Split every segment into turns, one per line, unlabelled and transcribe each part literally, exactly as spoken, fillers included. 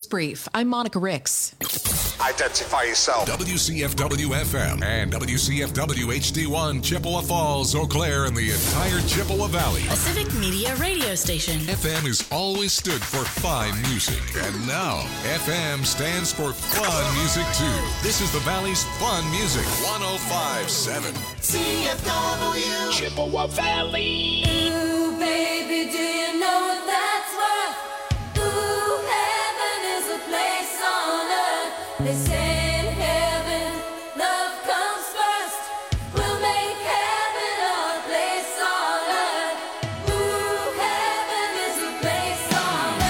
Brief. I'm Monica Ricks.
Identify yourself.
W C F W F M and W C F W H D one, Chippewa Falls, Eau Claire, and the entire Chippewa Valley.
A Civic Media radio station.
F M has always stood for fine music, and now F M stands for fun music too. This is the Valley's fun music. one oh five point seven
C F W
Chippewa Valley.
Ooh, baby, do you know what that's worth? Ooh, heaven is a place on earth. They say in heaven, love comes first. We'll make heaven our place on earth. Ooh, heaven is a place on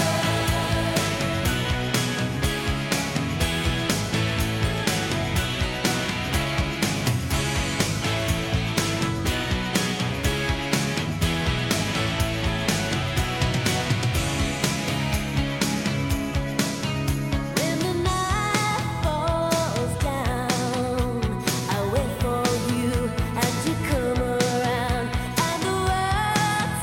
When the night falls down, I wait for you and you come around, and the world's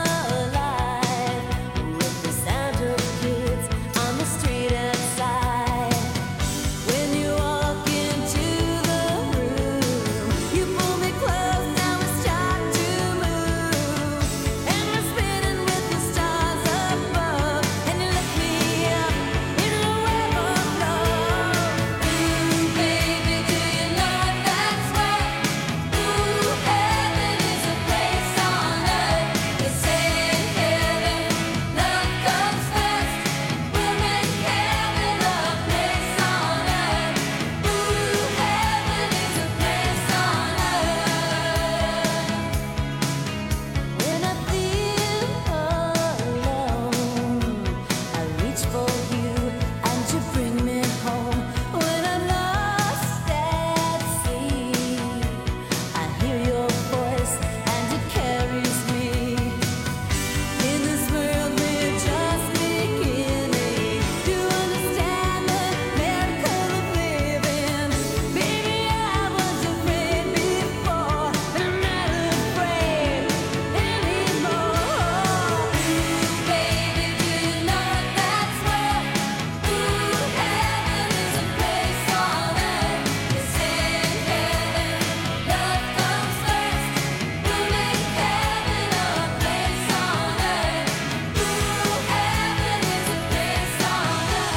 alive with the sound of kids on the street outside. When you walk into the room, you pull me close, now we start to move, and we're spinning with the stars above, and you lift me up in the web of love. Ooh, baby, do you know what that's worth? Ooh, heaven is a place on earth. They say in heaven, love comes first. We'll make heaven a place on earth. Ooh, heaven is a place on earth. When I feel alone, I reach for you and you bring me home. When I'm lost at sea, I hear your voice and it carries me. In this world we're just beginning to understand the miracle of living. Baby, I was afraid before, but I'm not afraid anymore. Ooh, baby, do you know what that's worth? Ooh, heaven is a place on earth. They say in heaven, love comes first. We'll make heaven a place on earth. Ooh, heaven is a place on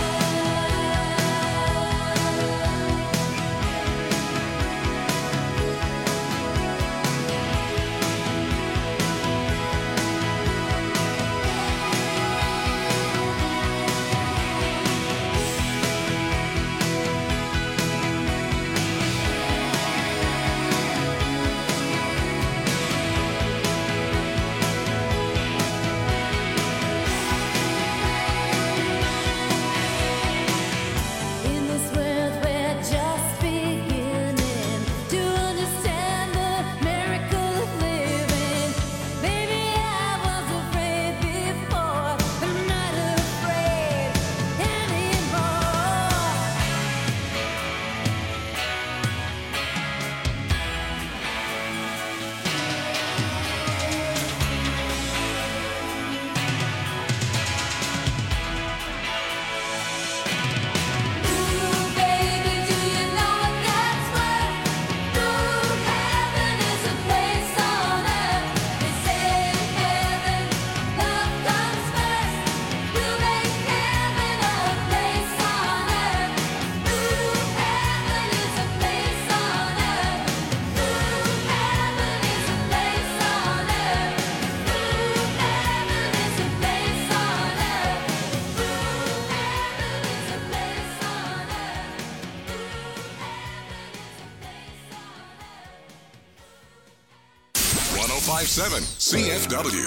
In this world we're just beginning to understand the miracle of living. Baby, I was afraid before, but I'm not afraid anymore. Ooh, baby, do you know what that's worth? Ooh, heaven is a place on earth. They say in heaven, love comes first. We'll make heaven a place on earth. Ooh, heaven is a place on earth. Ooh, heaven is a place on earth. Ooh, heaven is a place on earth. Ooh, heaven is a place on earth.
one oh five point seven C F W.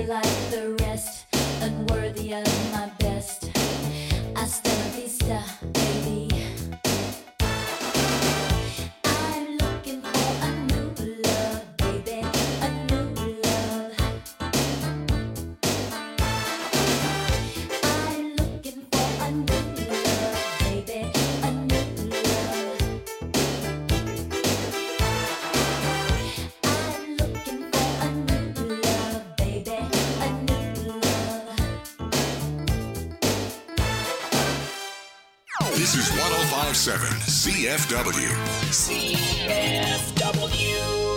be like the rest, unworthy of my best. Hasta la vista, baby. I'm looking for a new love, baby, a new love. I'm looking for a new love, baby, a new love. I'm looking for a new love, baby, a new love.
This is one oh five point seven C F W.
C F W.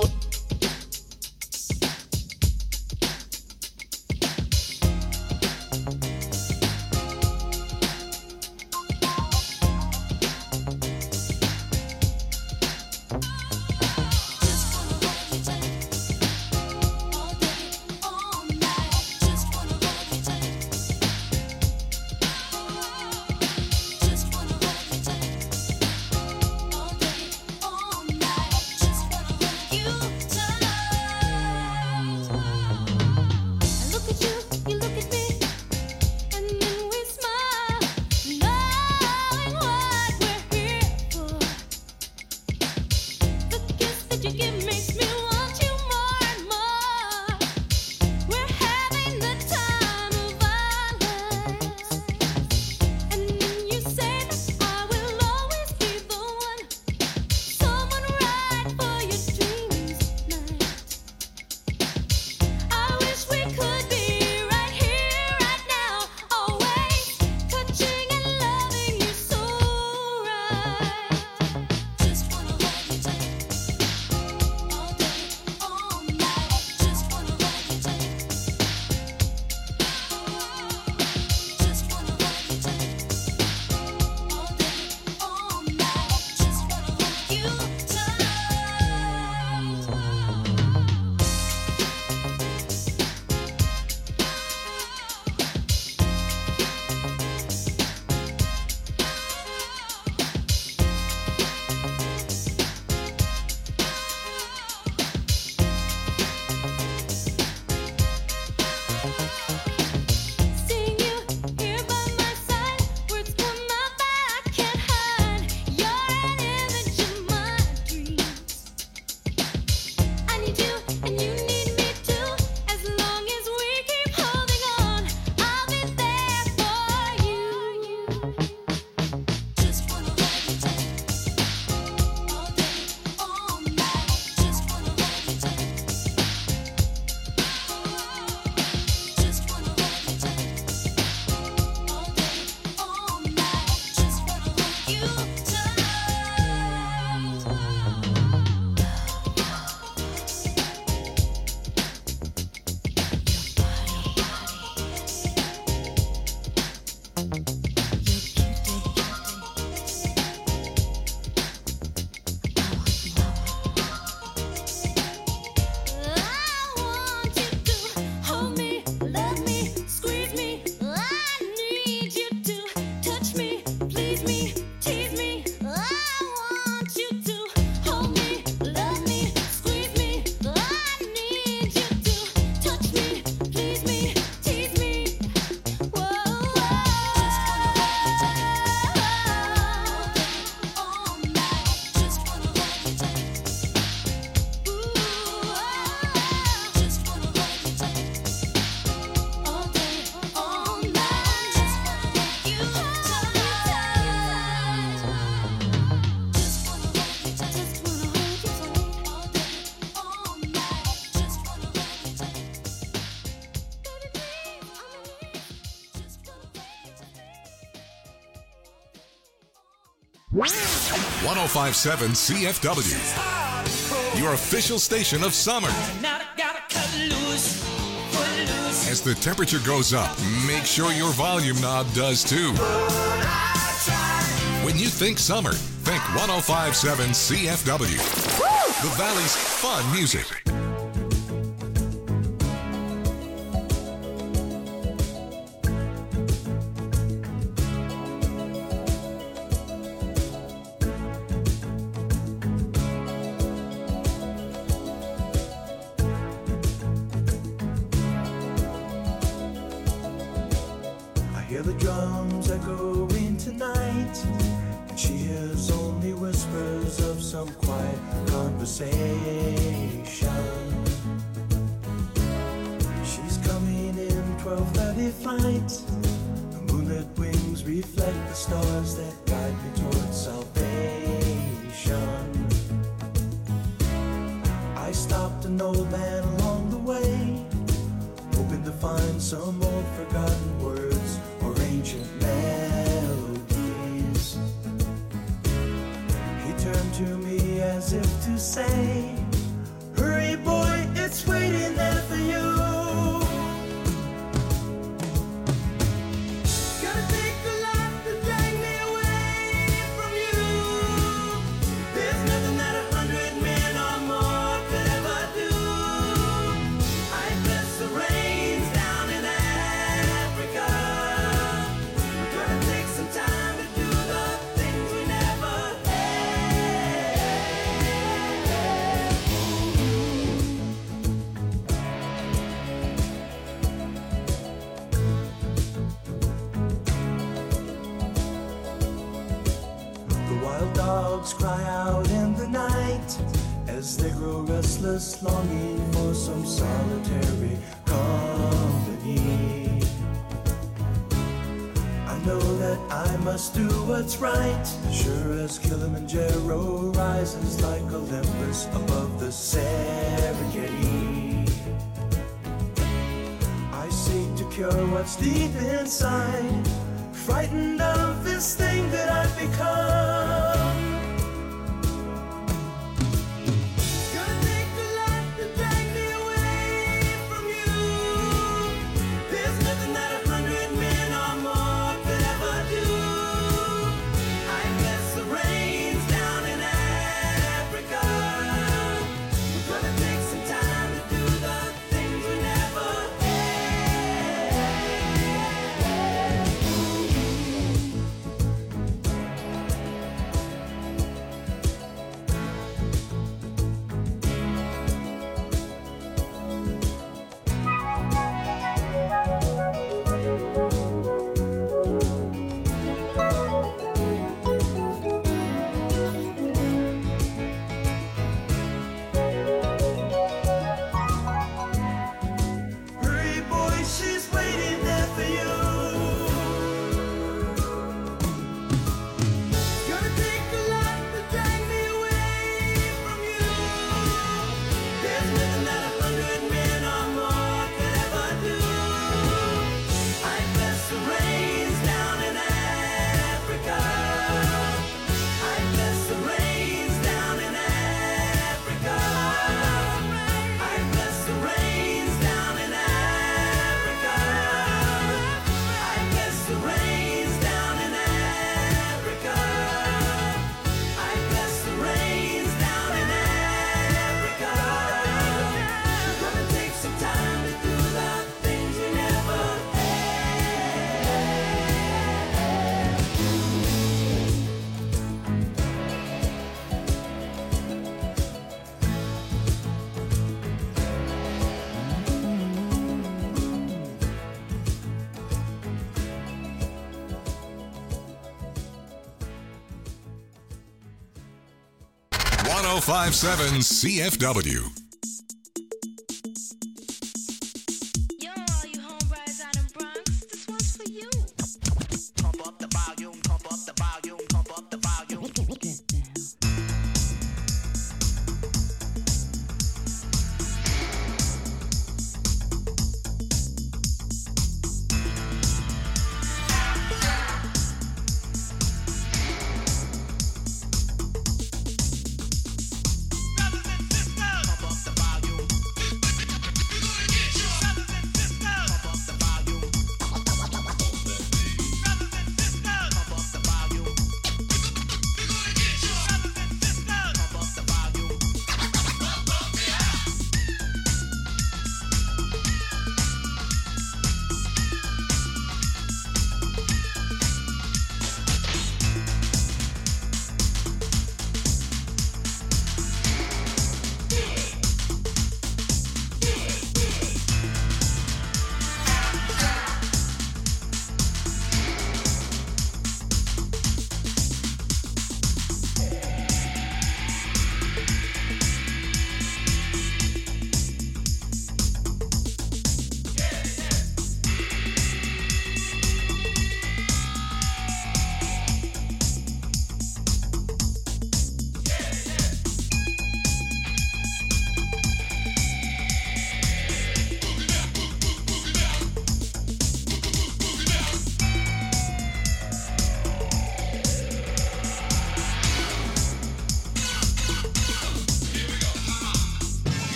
Look at you, you look at me, and then we smile, knowing what we're here for. The kiss that you give makes me want you more and more. We're having the time of our lives, and then you say that I will always be the one, someone right for your dreams night. I wish we could be right here, right now, always touching and loving you so right. Just wanna hold you tight, all day, all night. Just wanna hold you tight. Just wanna hold you tight, all day, all night. Just wanna hold you tight. Seeing you here by my side, words come out that I can't hide. You're an image of my dreams. I need you and you need me too. As long as we keep holding on, I'll be there for you. Just wanna hold you tight, all day, all night. Just wanna hold you tight. Just wanna hold you tight, all day, all night. Just wanna hold you tight. I want you to hold me, love me, squeeze me. I need you to touch me, please me, tease me. I want you to hold me, love me, squeeze me. I need you to touch me, please me, tease me. Whoa, just wanna hold you tight, all night. Just wanna hold you tight. Ooh, just wanna hold you tight, all day, all night. Just wanna hold you tight. Just wanna hold you tight, just wanna hold you tight, all day, all night. Just wanna hold you tight. Baby, please, on my knees. Just wanna hold you tight.
one oh five point seven C F W. Your official station of summer.
Now I gotta cut loose, cut loose.
As the temperature goes up, make sure your volume knob does too. When you think summer, think one oh five point seven C F W. The Valley's fun music.
hear the drums echoing tonight, and she hears only whispers of some quiet conversation. She's coming in twelve thirty flight. The moonlit wings reflect the stars that guide me towards salvation. I stopped an old man along the way, hoping to find some old forgotten words or ancient melodies. He turned to me as if to say, hurry boy, it's waiting there for you. Gonna take a lot to drag me away from you. There's nothing that a hundred men or more could ever do. I bless the rains down in Africa. We're gonna take some time to do the things we never The wild dogs cry out in the night as they grow restless, longing for some solitary company. I know that I must do what's right, sure as Kilimanjaro rises like Olympus above the Serengeti. I seek to cure what's deep inside, frightened of this thing that I've become. Gonna take a lot to drag me away from you. There's nothing that a hundred men or more could ever do. I bless the rains down in Africa. We're gonna take some time to do the things we never Hurry, boy, she's waiting there for you. Gonna take a lot to drag me away from you. There's nothing that a hundred men or more could ever do. I bless the rains down in Africa. I bless the rains down in Africa. I bless the rains down in Africa. I bless the rains down in Africa. I bless the rains down in Africa. We're gonna take some time to do the things we never
one oh five point seven C F W.
Yo, all you homebrews out in Bronx, this one's for you.
Pump up the volume, pump up the volume, pump up the volume. Brothers and sisters, pump up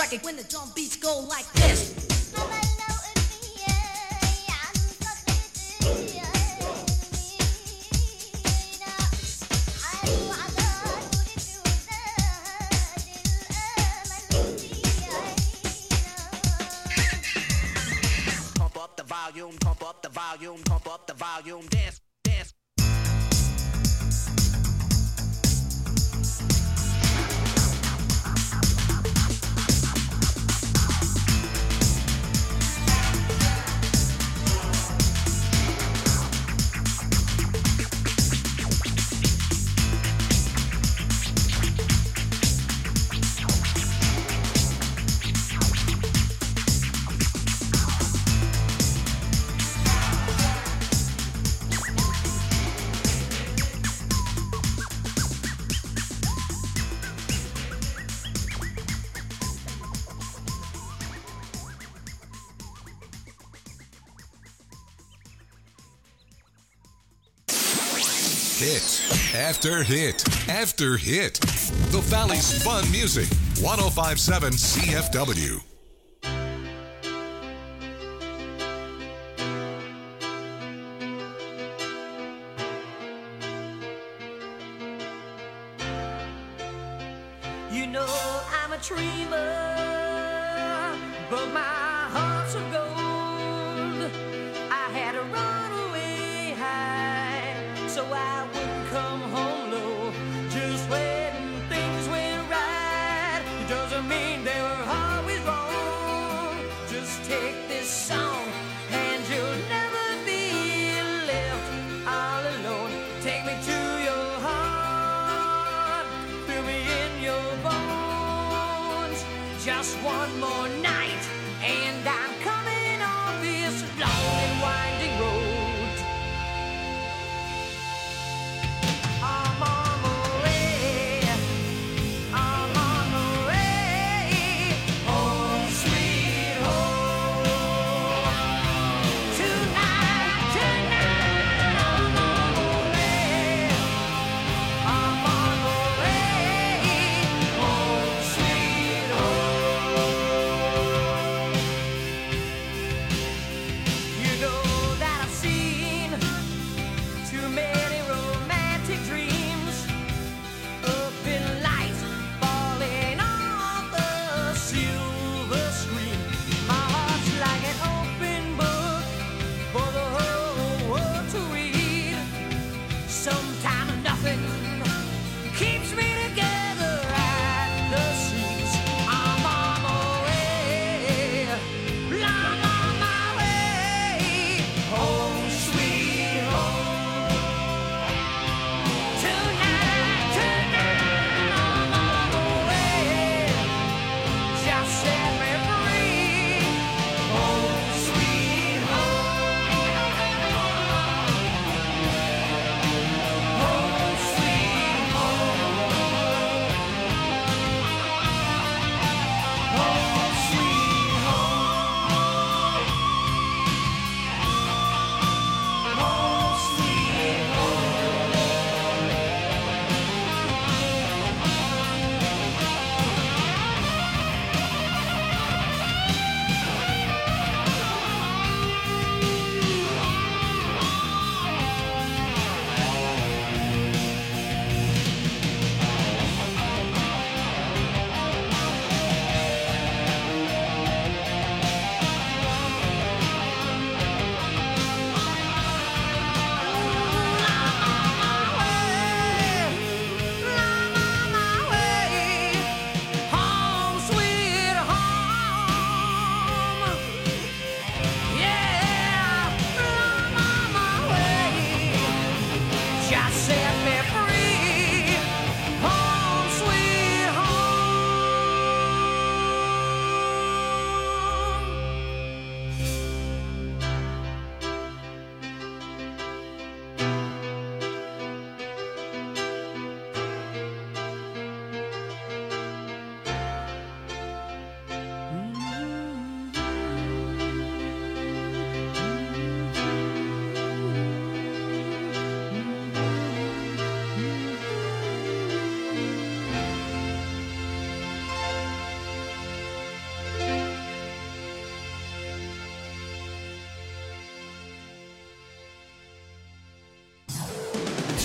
like it when the drum beats go like this.
Pump up the volume, pump up the volume, pump up the volume, dance, dance.
Hit after hit after hit. The Valley's Fun Music. one oh five point seven C F W.
You know I'm a dreamer, but my heart's of gold. I had to run away high, so I wouldn't come home low. Just when things went right, it doesn't mean they were always wrong. Just take this song, and you'll never be left all alone. Take me to your heart, feel me in your bones. Just one more night, and I'm coming on this long and winding road.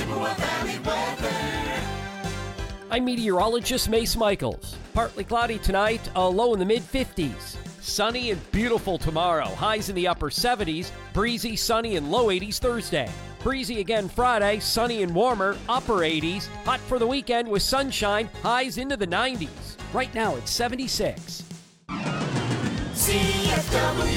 Chippewa Valley weather.
I'm meteorologist Mace Michaels. Partly cloudy tonight, a low in the mid fifties. Sunny and beautiful tomorrow, highs in the upper seventies. Breezy, sunny, and low eighties Thursday. Breezy again Friday, sunny and warmer, upper eighties. Hot for the weekend with sunshine, highs into the nineties. Right now it's seventy-six.
C F W.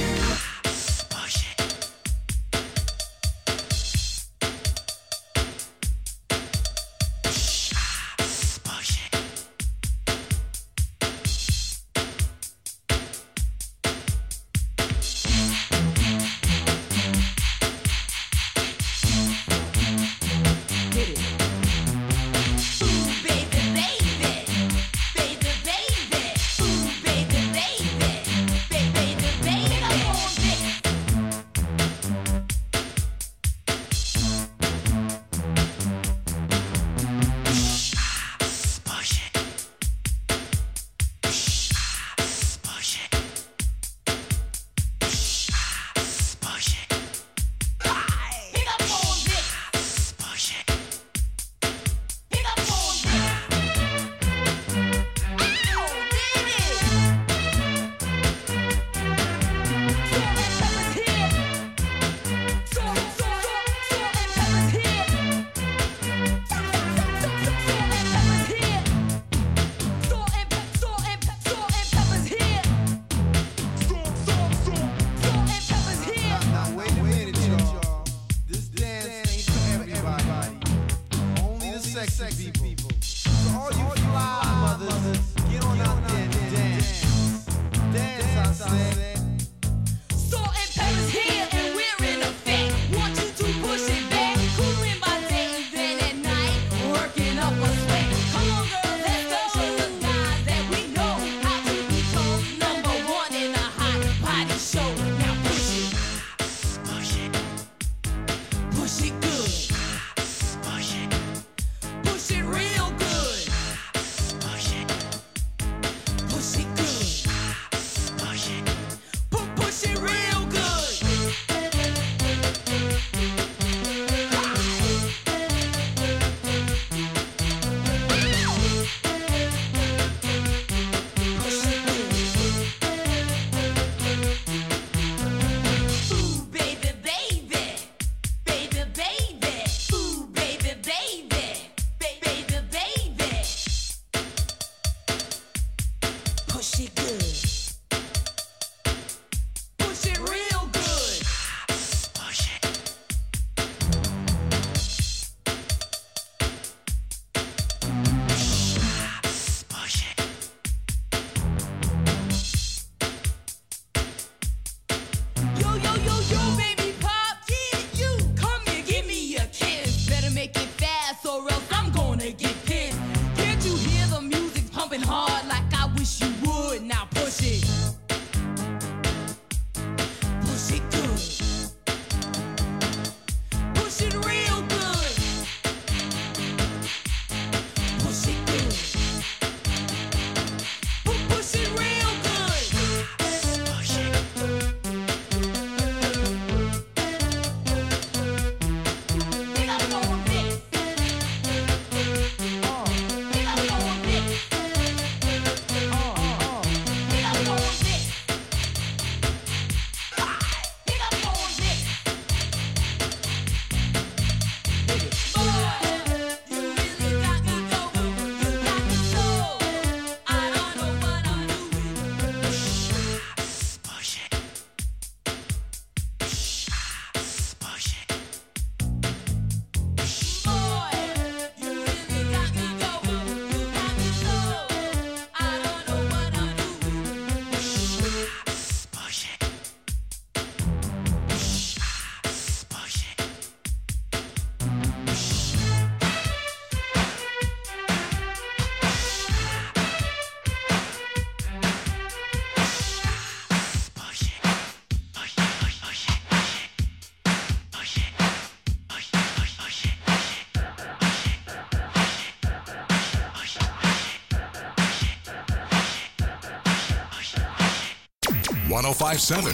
one oh five point seven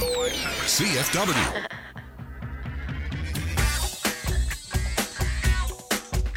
C F W.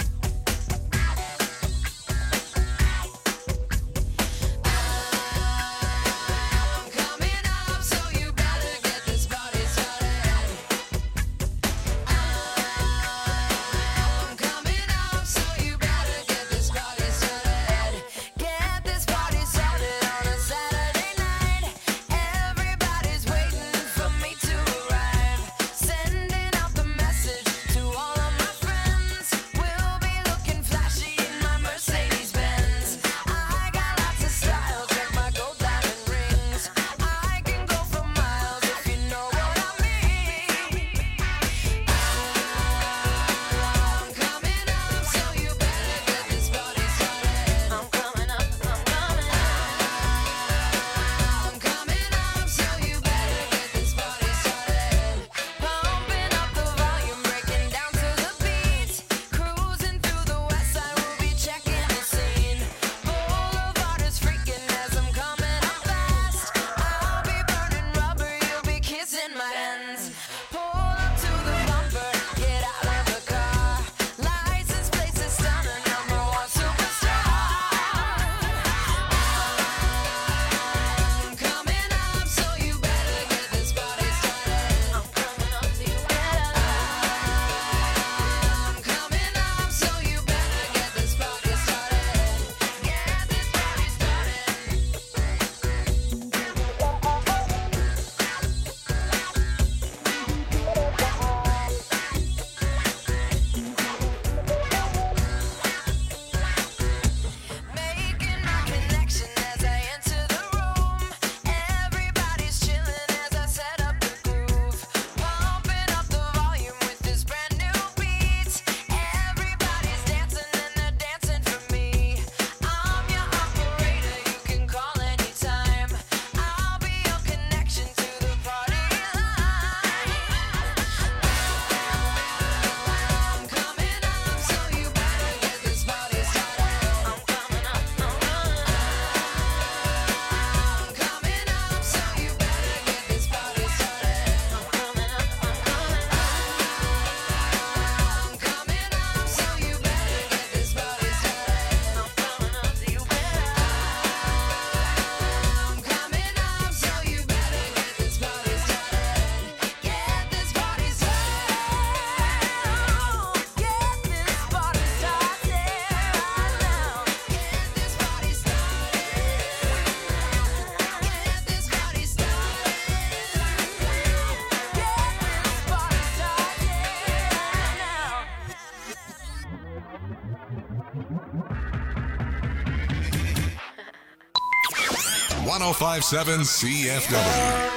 one oh five point seven C F W.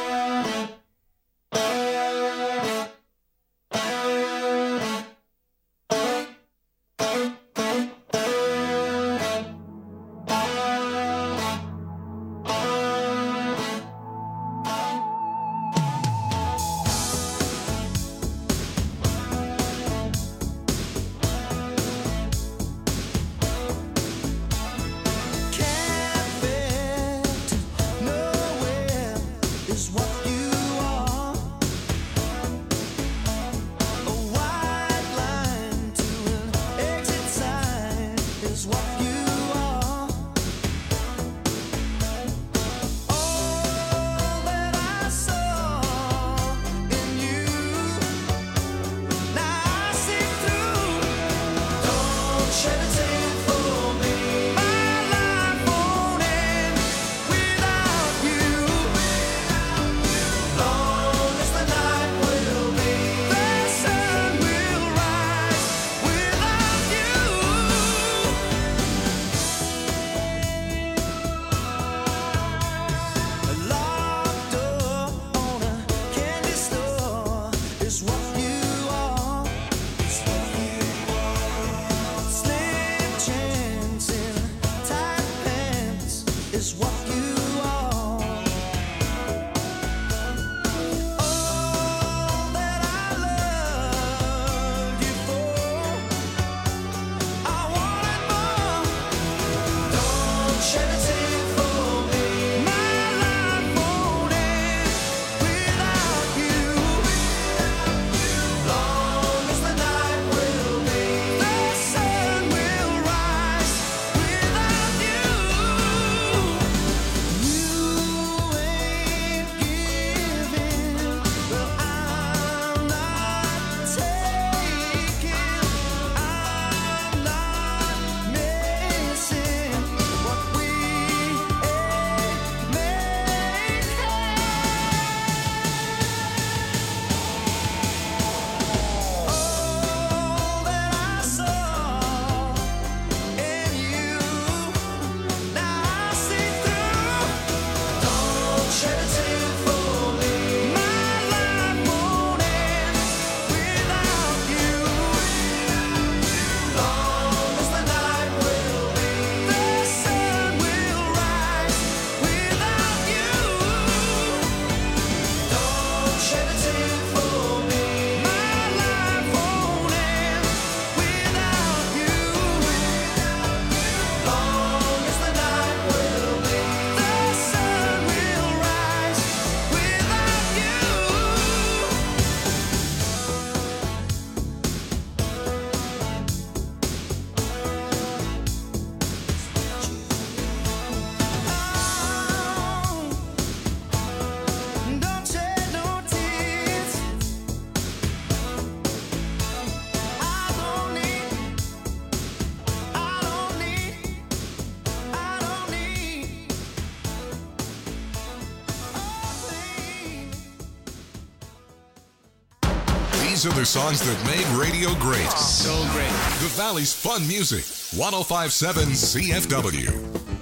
These are the songs that made radio great.
So great.
The Valley's fun music. one oh five point seven C F W.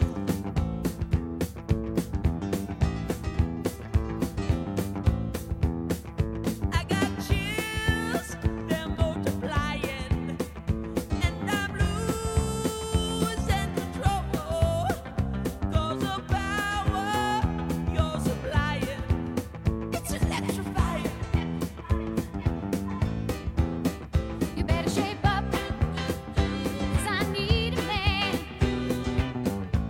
You better shape up, 'cause I need a man.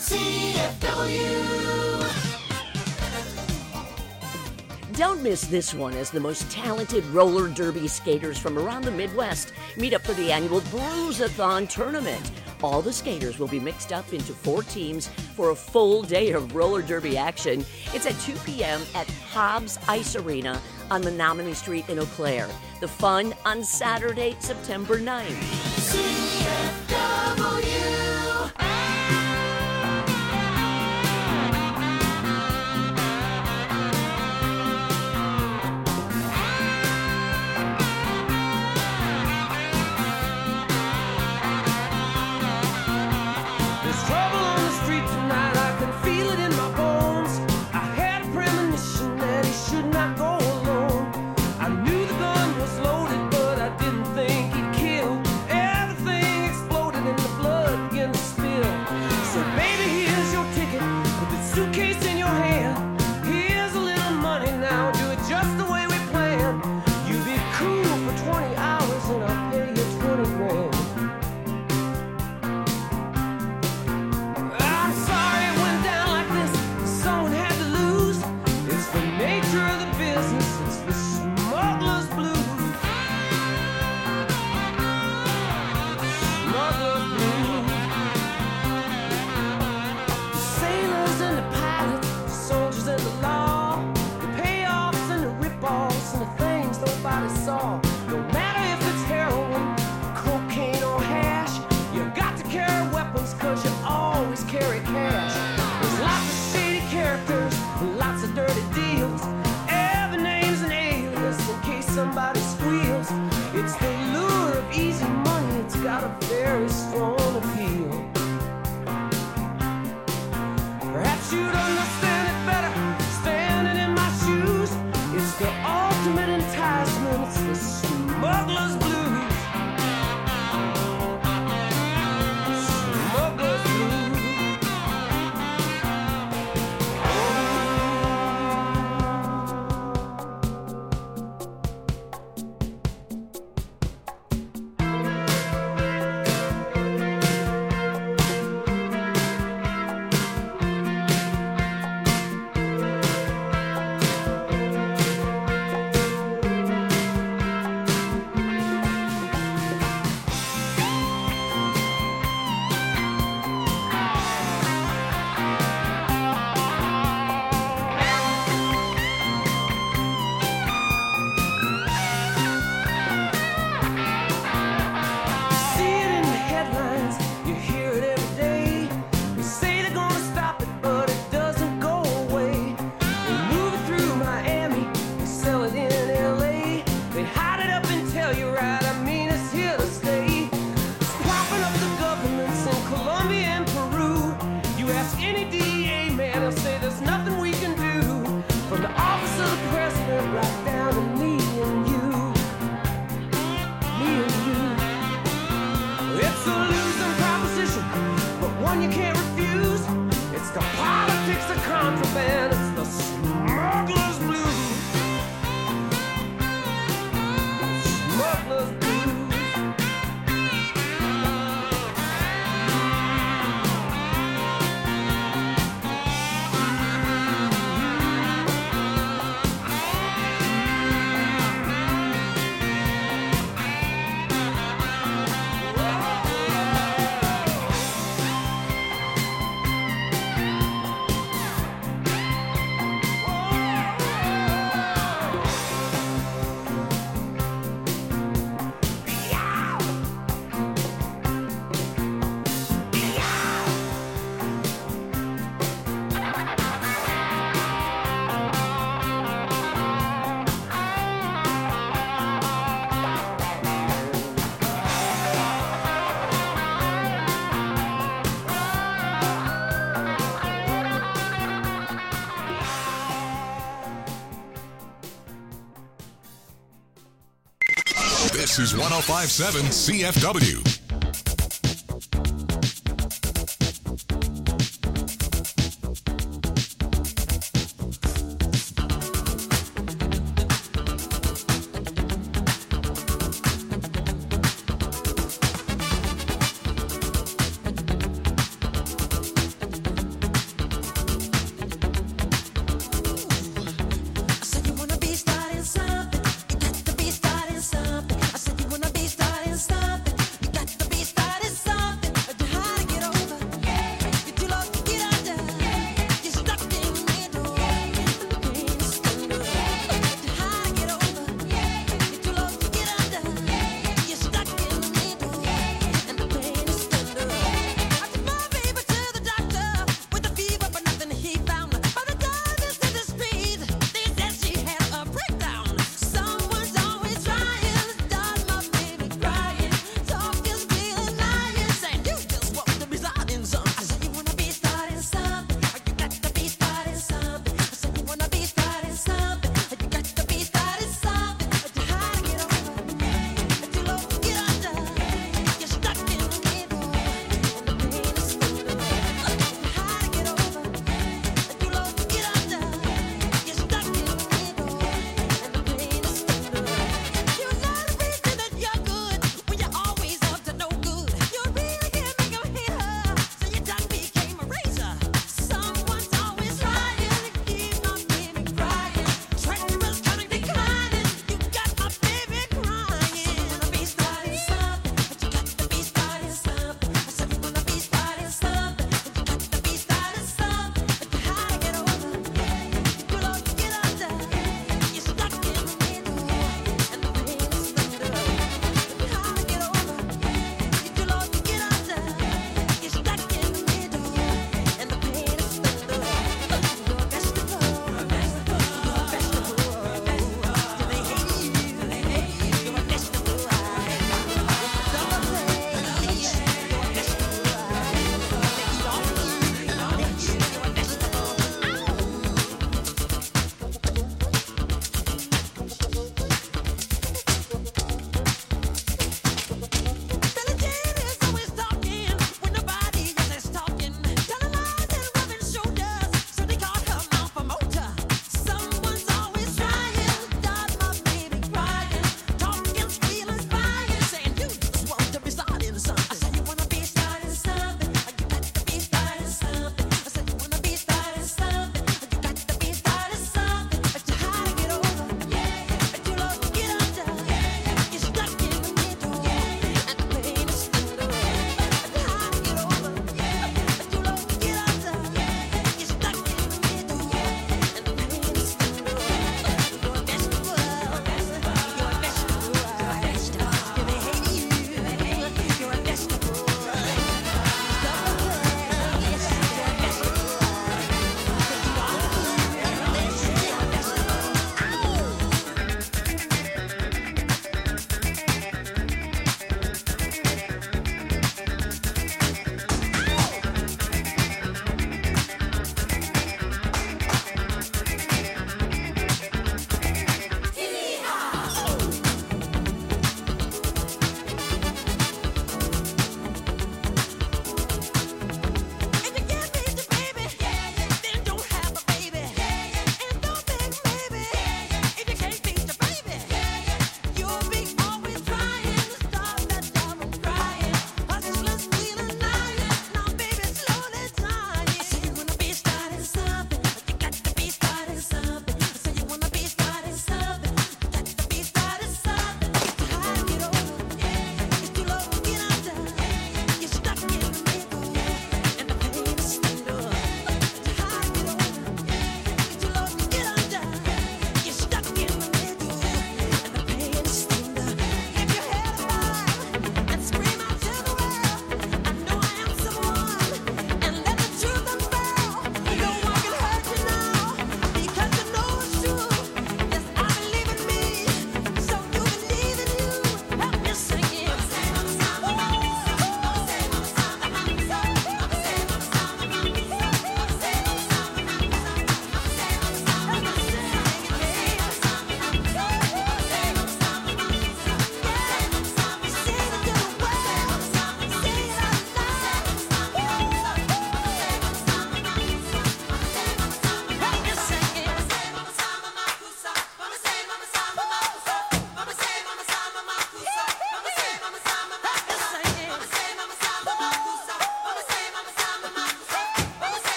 C F W.
Don't miss this one as the most talented roller derby skaters from around the Midwest meet up for the annual Bruisathon tournament. All the skaters will be mixed up into four teams for a full day of roller derby action. It's at two p.m. at Hobbs Ice Arena on Menominee Street in Eau Claire. The fun on Saturday, September ninth.
C F W.
There's trouble on the street tonight, I can feel it in my bones. I had a premonition that he should not go alone. I knew the gun was loaded, but I didn't think he'd kill. Everything exploded and the blood began to spill. So baby, here's your ticket, put the suitcase in your hand. Here's a little money now, do it just the way we planned. You be cool for twenty hours and I'll pay you twenty grand. I'm sorry it went down like this. Someone had to lose. It's the nature of the business. It's the smuggler's blues. Smuggler's blues. The sailors and the pilots, the soldiers and the law, the payoffs and the rip-offs and the things nobody saw. No matter if it's heroin, cocaine or hash, you got to carry weapons cause you always carry cash. There's lots of shady characters, lots of dirty deals. Every name's an alias in case somebody squeals. It's the lure of easy money, it's got a very strong appeal. Perhaps you'd understand it better standing in my shoes. It's the ultimate enticement, it's the smuggler's blues. Smuggler's blues. See it in the headlines, you hear it every day. They say they're gonna stop it, but it doesn't go away. They move it through Miami, they sell it in L A. They hide it up and tell you right, I mean it's here to stay. It's propping up the governments in Colombia and Peru. You ask any D E A man, they'll say there's nothing we can do. From the office of the president right down to me and you. Me and you. It's a losing proposition, but one you can't refuse. It's the politics of contraband, it's the smuggler's blues. Smuggler's blues.
This is one oh five point seven C F W.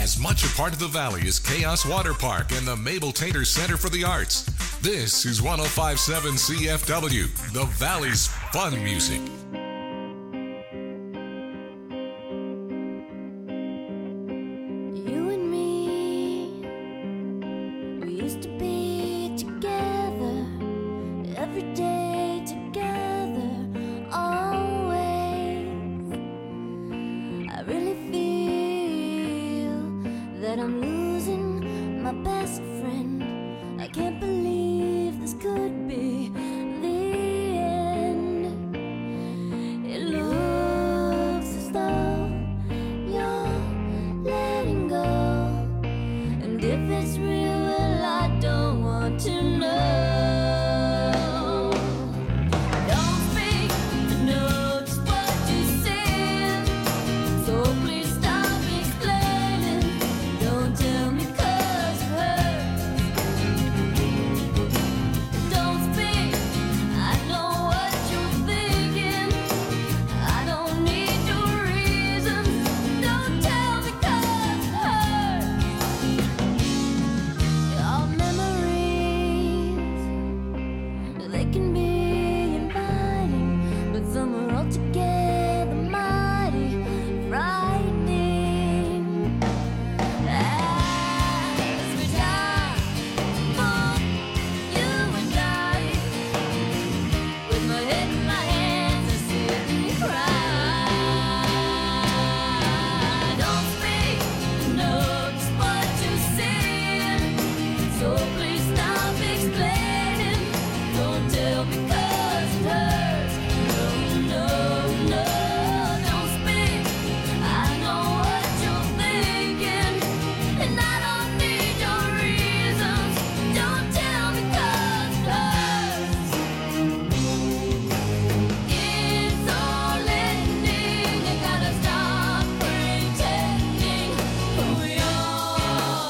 As much a part of the Valley as Chaos Water Park and the Mabel Tater Center for the Arts. This is one oh five point seven C F W, the Valley's fun music.
You and me, we used to be together, every day together, always. I really feel that I'm losing my best friend. I can't believe this could be the end. It looks as though you're letting go, and if it's real, well, I don't want to know. Don't speak, I know just what you said, so please stop explaining. Don't tell me 'cause it hurts. Don't speak, I know what you're thinking. I don't need your reasons. Don't tell me 'cause it hurts. Our memories, they can be inviting, but some are altogether mighty frightening. As we die for you and I, with my head in my hands, I sit and cry. Don't speak, I know just what you're saying, so please stop explaining. Don't tell me 'cause it hurts. No, no, no, don't speak. I know what you're thinking, and I don't need your reasons. Don't tell me 'cause it hurts. It's all ending. You gotta stop pretending who you are.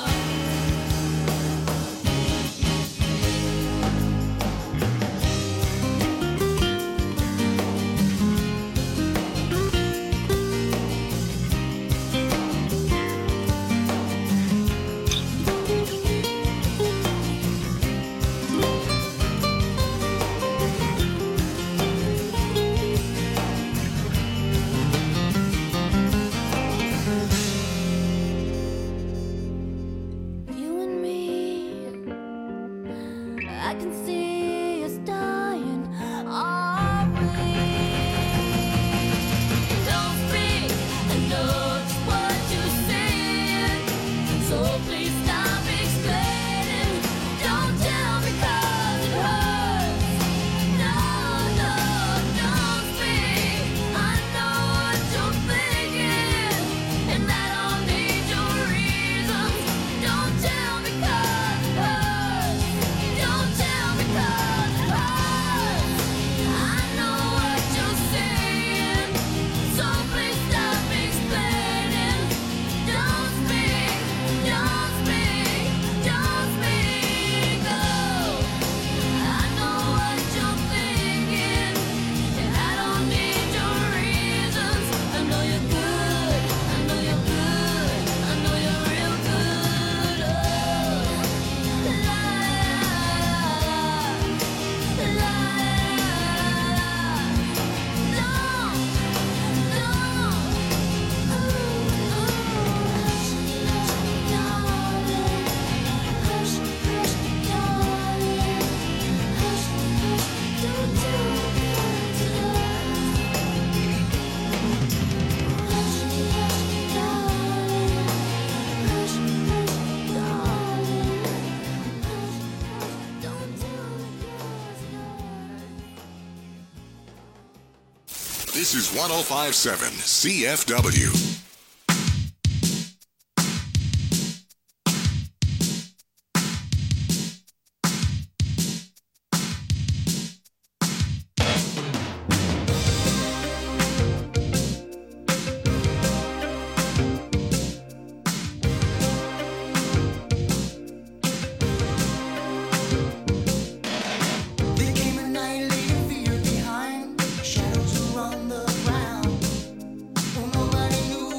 You and me, I can see us dying, are we? Don't speak, I know just what you're saying, so please stop explaining. Don't tell me 'cause it hurts. No, no, don't speak. I know what you're thinking, and I don't need your reasons. Don't tell me 'cause it hurts. Don't tell me 'cause it hurts. I know what you're saying, so please stop explaining. Don't speak, don't speak, don't speak. Oh, I know what you're thinking, and I don't need your reasons. I know you're good, I know you're good, I know you're real good. Oh, la la la. Don't, don't. Hush, hush, darling. Hush, hush, darling. Hush, hush, don't tell me 'cause it hurts. Hush, hush, darling. Hush, hush, darling. Hush, hush, don't tell me 'cause it hurts.
This is one oh five point seven C F W.
There came a night, leaving fear behind. Shadows around the ground. Oh, nobody knew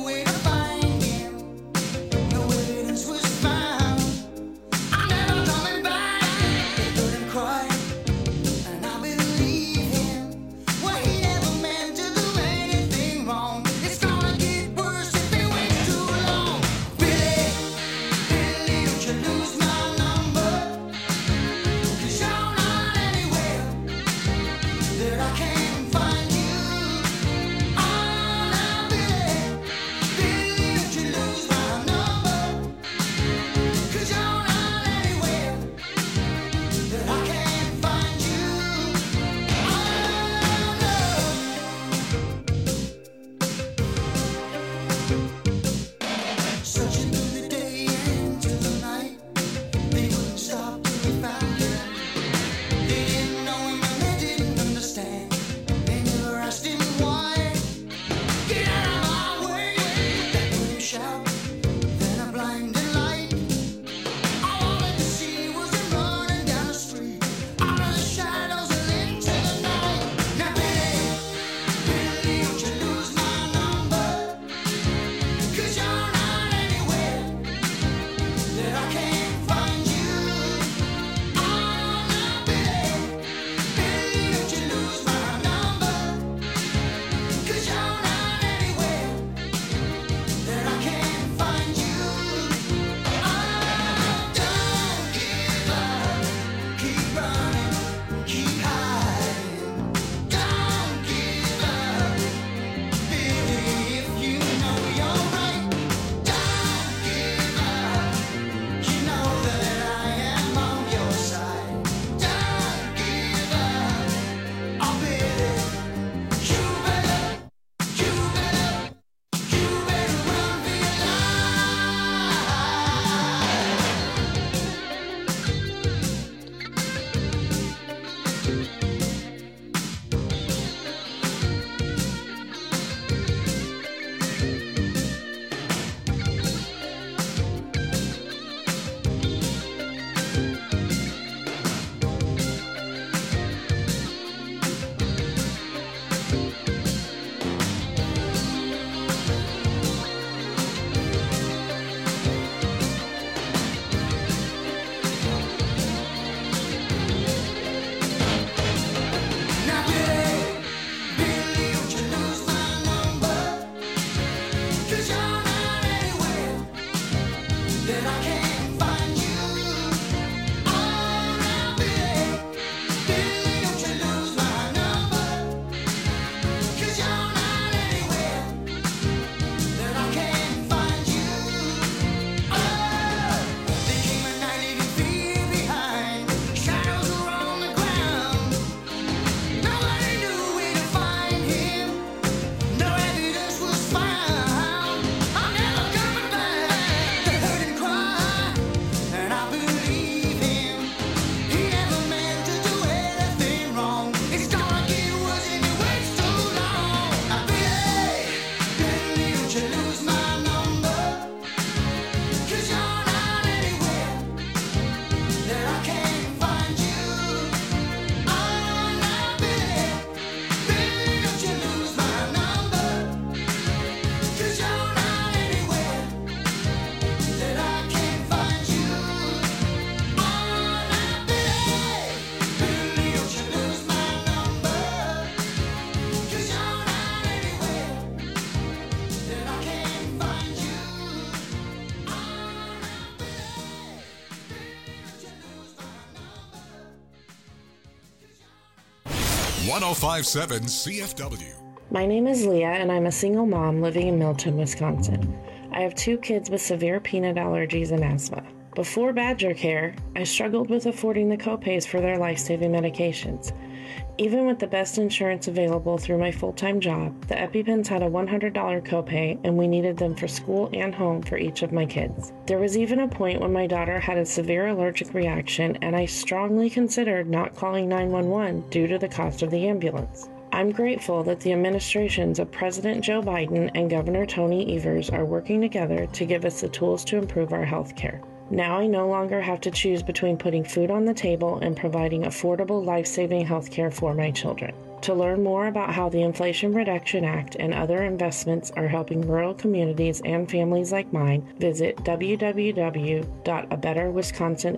one oh five point seven C F W.
My name is Leah, and I'm a single mom living in Milton, Wisconsin. I have two kids with severe peanut allergies and asthma. Before Badger Care, I struggled with affording the copays for their life-saving medications. Even with the best insurance available through my full-time job, the EpiPens had a one hundred dollars copay, and we needed them for school and home for each of my kids. There was even a point when my daughter had a severe allergic reaction, and I strongly considered not calling nine one one due to the cost of the ambulance. I'm grateful that the administrations of President Joe Biden and Governor Tony Evers are working together to give us the tools to improve our health care. Now I no longer have to choose between putting food on the table and providing affordable, life-saving health care for my children. To learn more about how the Inflation Reduction Act and other investments are helping rural communities and families like mine, visit w w w dot a better wisconsin